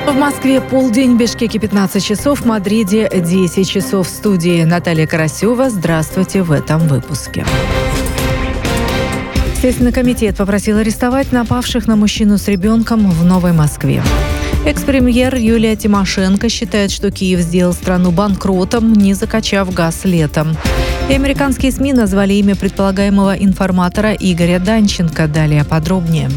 В Москве полдень, Бишкеке 15 часов, в Мадриде 10 часов. В студии Наталья Карасева. Здравствуйте в этом выпуске. Следственный комитет попросил арестовать напавших на мужчину с ребенком в Новой Москве. Экс-премьер Юлия Тимошенко считает, что Киев сделал страну банкротом, не закачав газ летом. И американские СМИ назвали имя предполагаемого информатора Игоря Данченко. Далее подробнее.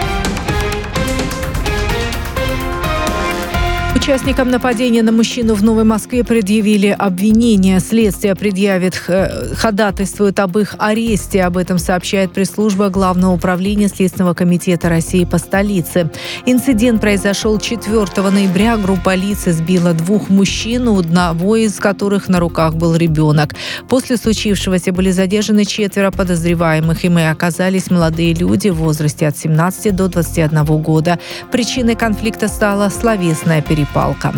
Участникам нападения на мужчину в Новой Москве предъявили обвинение. Следствие ходатайствует об их аресте. Об этом сообщает пресс-служба Главного управления Следственного комитета России по столице. Инцидент произошел 4 ноября. Группа лиц сбила 2 мужчин, у одного из которых на руках был ребенок. После случившегося были задержаны 4 подозреваемых. Ими оказались молодые люди в возрасте от 17 до 21 года. Причиной конфликта стала словесная перепалка.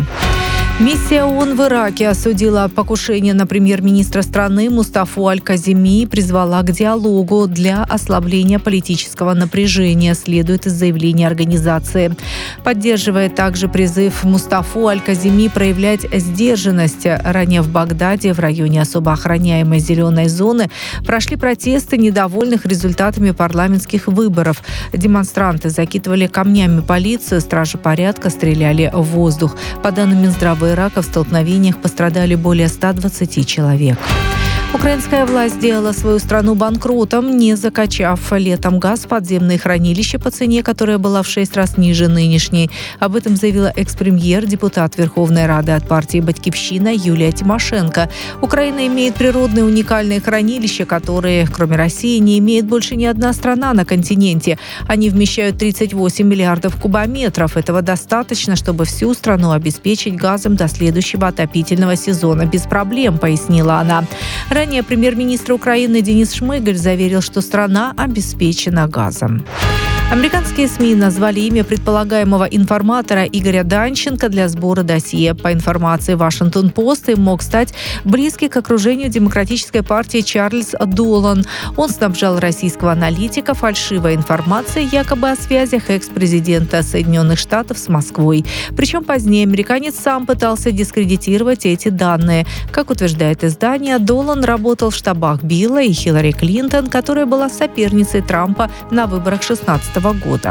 Миссия ООН в Ираке осудила покушение на премьер-министра страны Мустафу Аль-Казими и призвала к диалогу для ослабления политического напряжения, следует из заявления организации. Поддерживает также призыв Мустафу Аль-Казими проявлять сдержанность. Ранее в Багдаде, в районе особо охраняемой зеленой зоны, прошли протесты недовольных результатами парламентских выборов. Демонстранты закидывали камнями полицию, стражи порядка стреляли в воздух. По данным Минздрава Ирака, в столкновениях пострадали более 120 человек. Украинская власть сделала свою страну банкротом, не закачав летом газ в подземные хранилища по цене, которая была в 6 раз ниже нынешней. Об этом заявила экс-премьер, депутат Верховной Рады от партии «Батькивщина» Юлия Тимошенко. Украина имеет природные уникальные хранилища, которые, кроме России, не имеет больше ни одна страна на континенте. Они вмещают 38 миллиардов кубометров. Этого достаточно, чтобы всю страну обеспечить газом до следующего отопительного сезона без проблем, пояснила она. Ранее премьер-министр Украины Денис Шмыгаль заверил, что страна обеспечена газом. Американские СМИ назвали имя предполагаемого информатора Игоря Данченко для сбора досье. По информации «Вашингтон-Пост», им мог стать близкий к окружению Демократической партии Чарльз Долан. Он снабжал российского аналитика фальшивой информацией якобы о связях экс-президента Соединенных Штатов с Москвой. Причем позднее американец сам пытался дискредитировать эти данные. Как утверждает издание, Долан работал в штабах Билла и Хиллари Клинтон, которая была соперницей Трампа на выборах 2016 года.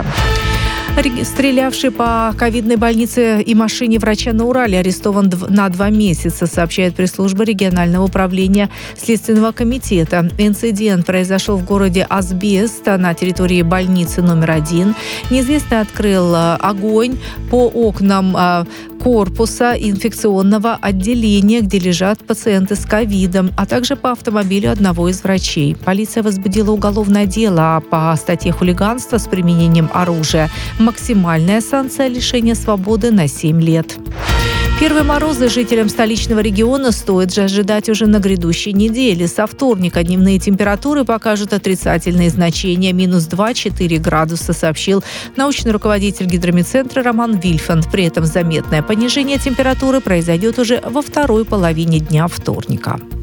Стрелявший по ковидной больнице и машине врача на Урале арестован на 2 месяца, сообщает пресс-служба регионального управления Следственного комитета. Инцидент произошел в городе Асбест на территории больницы номер 1. Неизвестный открыл огонь по окнам корпуса инфекционного отделения, где лежат пациенты с ковидом, а также по автомобилю одного из врачей. Полиция возбудила уголовное дело по статье хулиганства с применением оружия. Максимальная санкция лишения свободы на 7 лет. Первые морозы жителям столичного региона стоит же ожидать уже на грядущей неделе. Со вторника дневные температуры покажут отрицательные значения – минус 2-4 градуса, сообщил научный руководитель гидромедцентра Роман Вильфанд. При этом заметное понижение температуры произойдет уже во второй половине дня вторника.